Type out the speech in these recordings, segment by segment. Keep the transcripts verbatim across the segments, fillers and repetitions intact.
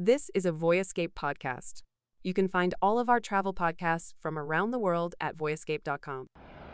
This is a Voyescape podcast. You can find all of our travel podcasts from around the world at voyescape dot com.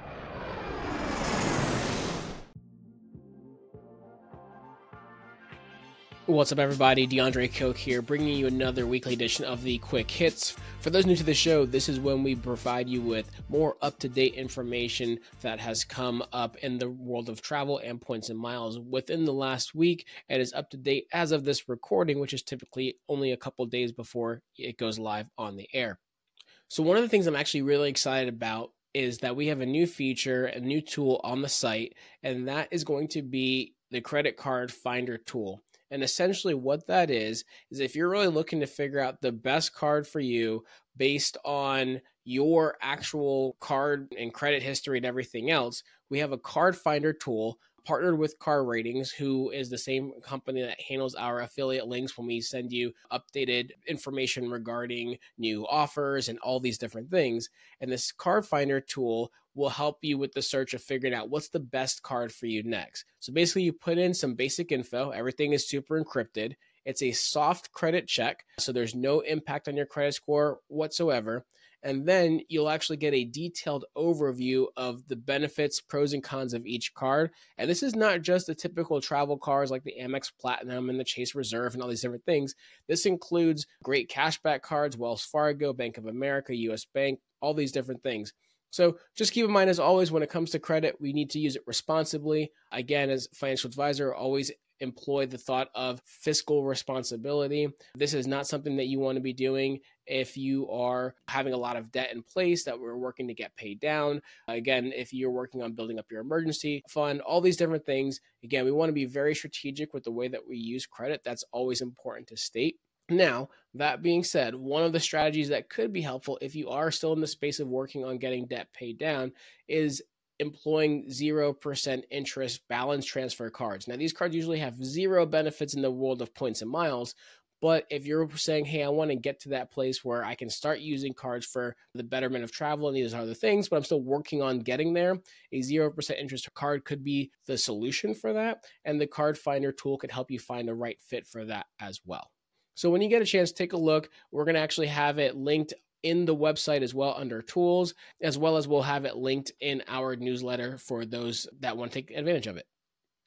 What's up, everybody? DeAndre Koch here, bringing you another weekly edition of the Quick Hits. For those new to the show, this is when we provide you with more up-to-date information that has come up in the world of travel and points and miles within the last week, and is up to date as of this recording, which is typically only a couple days before it goes live on the air. So one of the things I'm actually really excited about is that we have a new feature, a new tool on the site, and that is going to be the credit card finder tool. And essentially what that is, is if you're really looking to figure out the best card for you based on your actual card and credit history and everything else, we have a card finder tool partnered with Car Ratings, who is the same company that handles our affiliate links when we send you updated information regarding new offers and all these different things. And this card finder tool will help you with the search of figuring out what's the best card for you next. So basically you put in some basic info. Everything is super encrypted. It's a soft credit check, so there's no impact on your credit score whatsoever. And then you'll actually get a detailed overview of the benefits, pros and cons of each card. And this is not just the typical travel cards like the Amex Platinum and the Chase Reserve and all these different things. This includes great cashback cards, Wells Fargo, Bank of America, U S Bank, all these different things. So just keep in mind, as always, when it comes to credit, we need to use it responsibly. Again, as a financial advisor, always employ the thought of fiscal responsibility. This is not something that you want to be doing if you are having a lot of debt in place that we're working to get paid down. Again, if you're working on building up your emergency fund, all these different things. Again, we want to be very strategic with the way that we use credit. That's always important to state. Now, that being said, one of the strategies that could be helpful if you are still in the space of working on getting debt paid down is employing zero percent interest balance transfer cards. Now, these cards usually have zero benefits in the world of points and miles, but if you're saying, hey, I want to get to that place where I can start using cards for the betterment of travel and these other things, but I'm still working on getting there, a zero percent interest card could be the solution for that. And the card finder tool could help you find the right fit for that as well. So when you get a chance, take a look. We're going to actually have it linked in the website as well under tools, as well as we'll have it linked in our newsletter for those that want to take advantage of it.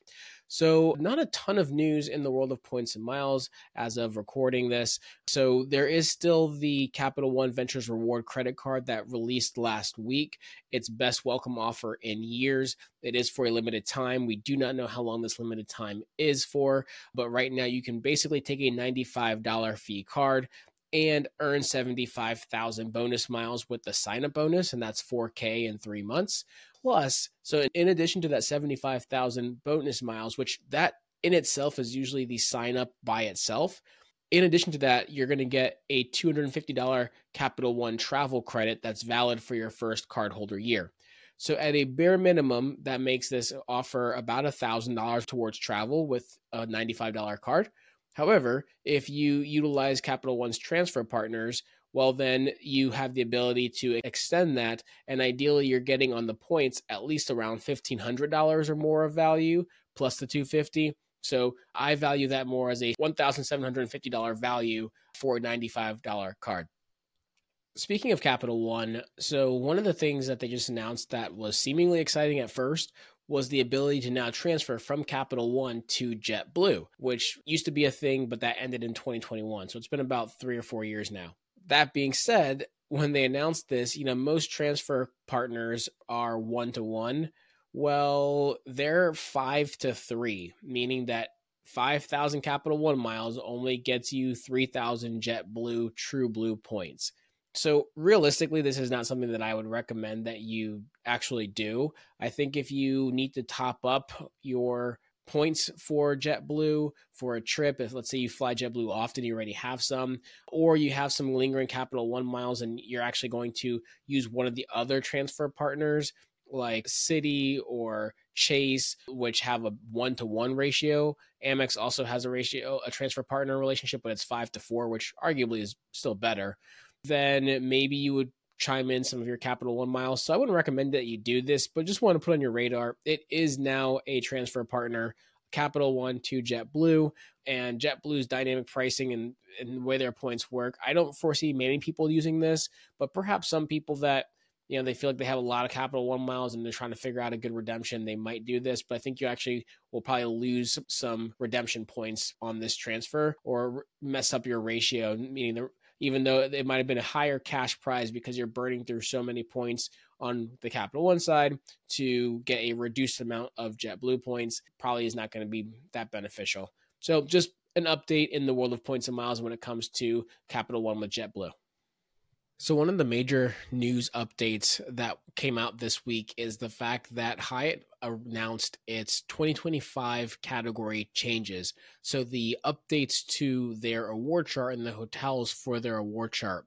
So not a ton of news in the world of points and miles as of recording this. So there is still the Capital One Ventures Reward credit card that released last week. Its best welcome offer in years. It is for a limited time. We do not know how long this limited time is for, but right now you can basically take a ninety-five dollars fee card and earn seventy-five thousand bonus miles with the sign-up bonus, and that's four K in three months. Plus, so in addition to that seventy-five thousand bonus miles, which that in itself is usually the sign-up by itself, in addition to that, you're going to get a two hundred fifty dollars Capital One travel credit that's valid for your first cardholder year. So at a bare minimum, that makes this offer about one thousand dollars towards travel with a ninety-five dollars card. However, if you utilize Capital One's transfer partners, well, then you have the ability to extend that. And ideally, you're getting on the points at least around fifteen hundred dollars or more of value plus the two hundred fifty dollars. So I value that more as a one thousand seven hundred fifty dollars value for a ninety-five dollars card. Speaking of Capital One, so one of the things that they just announced that was seemingly exciting at first was the ability to now transfer from Capital One to JetBlue, which used to be a thing, but that ended in twenty twenty-one. So it's been about three or four years now. That being said, when they announced this, you know, most transfer partners are one-to-one. Well, they're five to three, meaning that five thousand Capital One miles only gets you three thousand JetBlue TrueBlue points. So realistically, this is not something that I would recommend that you actually do. I think if you need to top up your points for JetBlue for a trip, if let's say you fly JetBlue often, you already have some, or you have some lingering Capital One miles and you're actually going to use one of the other transfer partners like Citi or Chase, which have a one-to-one ratio. Amex also has a ratio, a transfer partner relationship, but it's five to four, which arguably is still better. Then maybe you would chime in some of your Capital One miles. So I wouldn't recommend that you do this, but just want to put on your radar. It is now a transfer partner Capital One to JetBlue, and JetBlue's dynamic pricing and, and the way their points work. I don't foresee many people using this, but perhaps some people that, you know, they feel like they have a lot of Capital One miles and they're trying to figure out a good redemption, they might do this. But I think you actually will probably lose some redemption points on this transfer or mess up your ratio, meaning the even though it might have been a higher cash prize because you're burning through so many points on the Capital One side, to get a reduced amount of JetBlue points probably is not going to be that beneficial. So just an update in the world of points and miles when it comes to Capital One with JetBlue. So one of the major news updates that came out this week is the fact that Hyatt announced its twenty twenty-five category changes. So the updates to their award chart and the hotels for their award chart.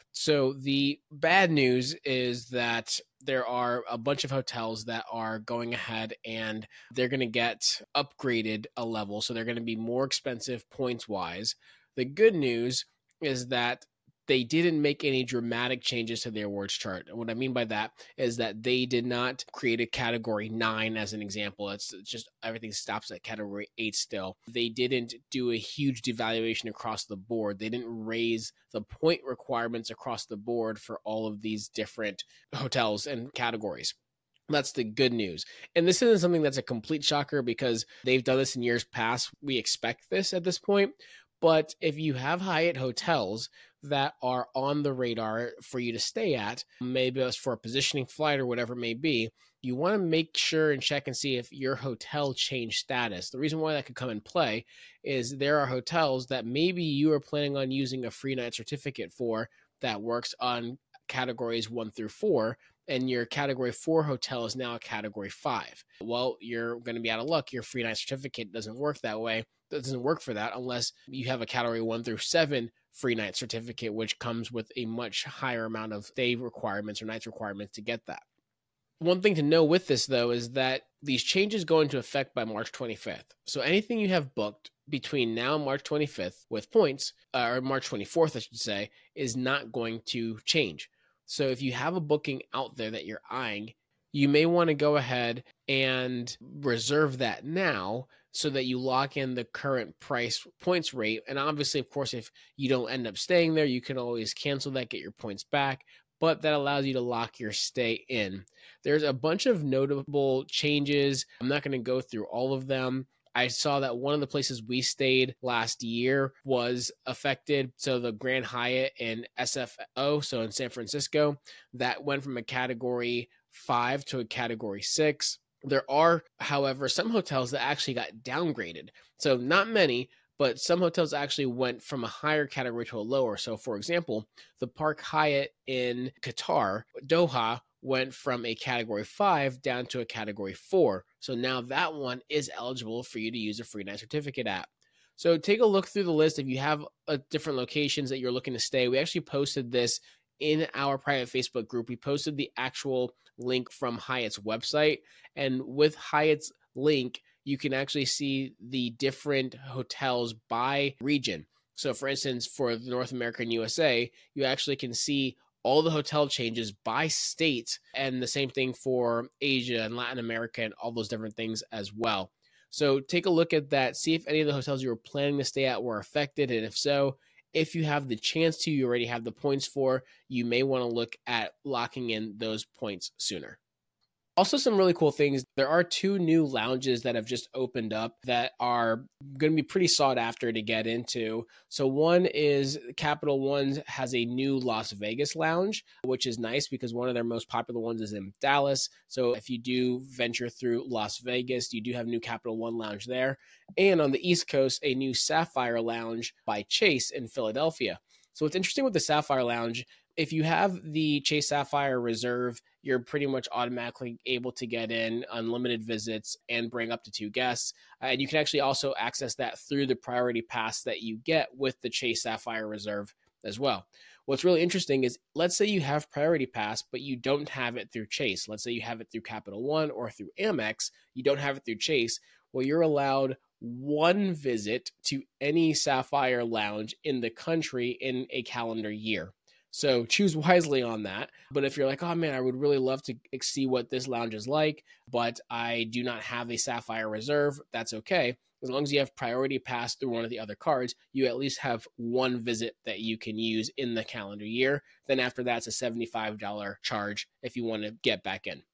So the bad news is that there are a bunch of hotels that are going ahead and they're going to get upgraded a level. So they're going to be more expensive points wise. The good news is that they didn't make any dramatic changes to their awards chart. And what I mean by that is that they did not create a category nine as an example. It's just everything stops at category eight still. They didn't do a huge devaluation across the board. They didn't raise the point requirements across the board for all of these different hotels and categories. That's the good news. And this isn't something that's a complete shocker because they've done this in years past. We expect this at this point. But if you have Hyatt hotels that are on the radar for you to stay at, maybe it's for a positioning flight or whatever it may be, you want to make sure and check and see if your hotel changed status. The reason why that could come in play is there are hotels that maybe you are planning on using a free night certificate for that works on categories one through four, and your category four hotel is now a category five. Well, you're going to be out of luck. Your free night certificate doesn't work that way. That doesn't work for that unless you have a category one through seven free night certificate, which comes with a much higher amount of day requirements or nights requirements to get that. One thing to know with this, though, is that these changes go into effect by March twenty-fifth. So anything you have booked between now and March twenty-fifth with points, uh, or March twenty-fourth, I should say, is not going to change. So if you have a booking out there that you're eyeing, you may want to go ahead and reserve that now so that you lock in the current price points rate. And obviously, of course, if you don't end up staying there, you can always cancel that, get your points back, but that allows you to lock your stay in. There's a bunch of notable changes. I'm not going to go through all of them. I saw that one of the places we stayed last year was affected. So the Grand Hyatt in S F O, so in San Francisco, that went from a category five to a category six. There are, however, some hotels that actually got downgraded. So not many, but some hotels actually went from a higher category to a lower. So for example, the Park Hyatt in Qatar, Doha, went from a category five down to a category four. So now that one is eligible for you to use a free night certificate at. So take a look through the list. If you have uh, different locations that you're looking to stay, we actually posted this in our private Facebook group. We posted the actual link from Hyatt's website. And with Hyatt's link, you can actually see the different hotels by region. So for instance, for North America and U S A, you actually can see all the hotel changes by state, and the same thing for Asia and Latin America and all those different things as well. So take a look at that, see if any of the hotels you were planning to stay at were affected, and if so, if you have the chance to, you already have the points for, you may want to look at locking in those points sooner. Also, some really cool things. There are two new lounges that have just opened up that are going to be pretty sought after to get into. So one is Capital One has a new Las Vegas lounge, which is nice because one of their most popular ones is in Dallas. So if you do venture through Las Vegas, you do have new Capital One lounge there. And on the East Coast, a new Sapphire Lounge by Chase in Philadelphia. So what's interesting with the Sapphire Lounge, if you have the Chase Sapphire Reserve, you're pretty much automatically able to get in unlimited visits and bring up to two guests. Uh, and you can actually also access that through the priority pass that you get with the Chase Sapphire Reserve as well. What's really interesting is, let's say you have priority pass, but you don't have it through Chase. Let's say you have it through Capital One or through Amex. You don't have it through Chase. Well, you're allowed one visit to any Sapphire Lounge in the country in a calendar year. So choose wisely on that. But if you're like, oh man, I would really love to see what this lounge is like, but I do not have a Sapphire Reserve, that's okay. As long as you have priority pass through one of the other cards, you at least have one visit that you can use in the calendar year. Then after that, it's a seventy-five dollars charge if you want to get back in.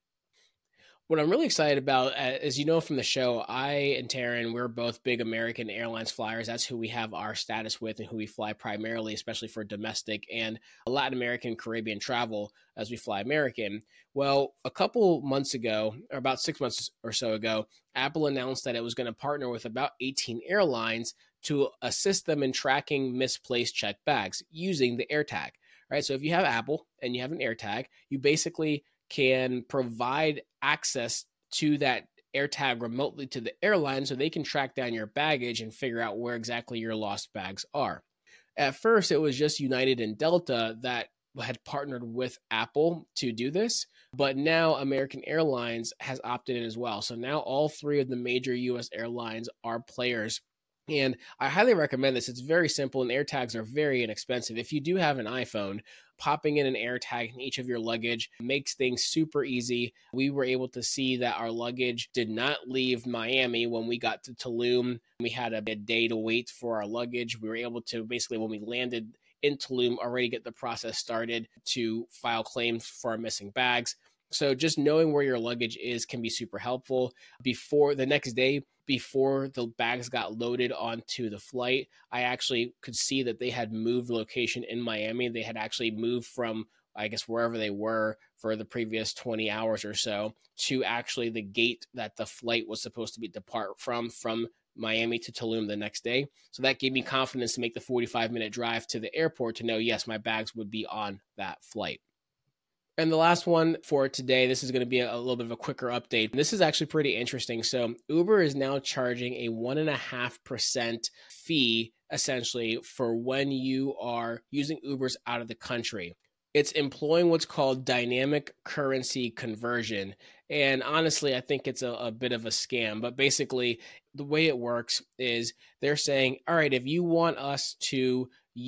What I'm really excited about, as you know from the show, I and Taryn, we're both big American Airlines flyers. That's who we have our status with and who we fly primarily, especially for domestic and Latin American, Caribbean travel as we fly American. Well, a couple months ago, or about six months or so ago, Apple announced that it was going to partner with about eighteen airlines to assist them in tracking misplaced checked bags using the AirTag. Right? So if you have Apple and you have an AirTag, you basically can provide access to that AirTag remotely to the airline so they can track down your baggage and figure out where exactly your lost bags are. At first, it was just United and Delta that had partnered with Apple to do this, but now American Airlines has opted in as well. So now all three of the major U S airlines are players. And I highly recommend this. It's very simple, and AirTags are very inexpensive. If you do have an iPhone, popping in an AirTag in each of your luggage makes things super easy. We were able to see that our luggage did not leave Miami when we got to Tulum. We had a, a day to wait for our luggage. We were able to basically, when we landed in Tulum, already get the process started to file claims for our missing bags. So just knowing where your luggage is can be super helpful. Before the next day, before the bags got loaded onto the flight, I actually could see that they had moved location in Miami. They had actually moved from, I guess, wherever they were for the previous twenty hours or so to actually the gate that the flight was supposed to be depart from, from Miami to Tulum the next day. So that gave me confidence to make the forty-five minute drive to the airport to know, yes, my bags would be on that flight. And the last one for today, this is going to be a, a little bit of a quicker update. This is actually pretty interesting. So Uber is now charging a one and a half percent fee essentially for when you are using Ubers out of the country. It's employing what's called dynamic currency conversion. And honestly, I think it's a, a bit of a scam. But basically, the way it works is they're saying, all right, if you want us to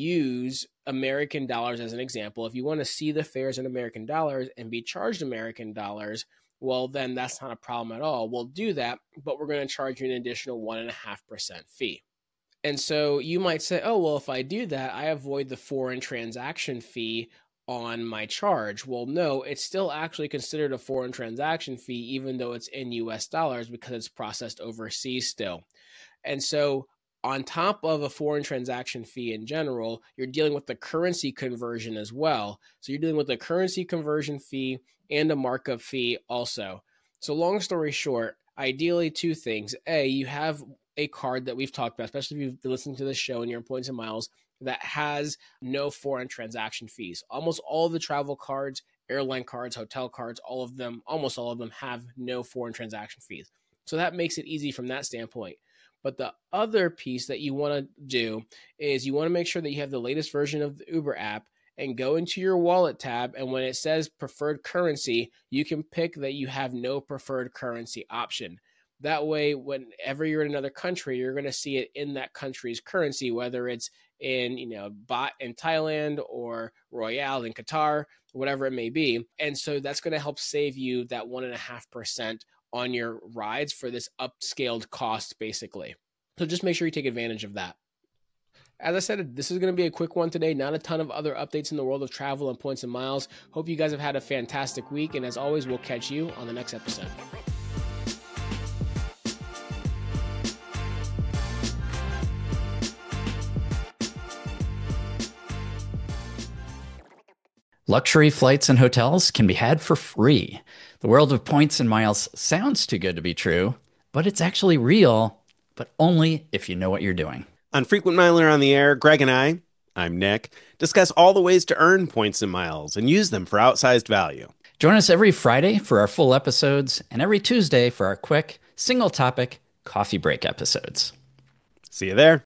use American dollars as an example, if you want to see the fares in American dollars and be charged American dollars, well, then that's not a problem at all. We'll do that, but we're going to charge you an additional one and a half percent fee. And so you might say, oh, well, if I do that, I avoid the foreign transaction fee on my charge. Well, no, it's still actually considered a foreign transaction fee, even though it's in U S dollars because it's processed overseas still. And so on top of a foreign transaction fee in general, you're dealing with the currency conversion as well. So you're dealing with the currency conversion fee and a markup fee also. So long story short, ideally two things. A, you have a card that we've talked about, especially if you've been listening to this show and you're in points and miles, that has no foreign transaction fees. Almost all of the travel cards, airline cards, hotel cards, all of them, almost all of them have no foreign transaction fees. So that makes it easy from that standpoint. But the other piece that you want to do is you want to make sure that you have the latest version of the Uber app and go into your wallet tab. And when it says preferred currency, you can pick that you have no preferred currency option. That way, whenever you're in another country, you're going to see it in that country's currency, whether it's in, you know, Baht in Thailand or Royale in Qatar, whatever it may be. And so that's going to help save you that one and a half percent on your rides for this upscaled cost, basically. So just make sure you take advantage of that. As I said, this is going to be a quick one today. Not a ton of other updates in the world of travel and points and miles. Hope you guys have had a fantastic week. And as always, we'll catch you on the next episode. Luxury flights and hotels can be had for free. The world of points and miles sounds too good to be true, but it's actually real, but only if you know what you're doing. On Frequent Miler on the Air, Greg and I, I'm Nick, discuss all the ways to earn points and miles and use them for outsized value. Join us every Friday for our full episodes and every Tuesday for our quick, single-topic coffee break episodes. See you there.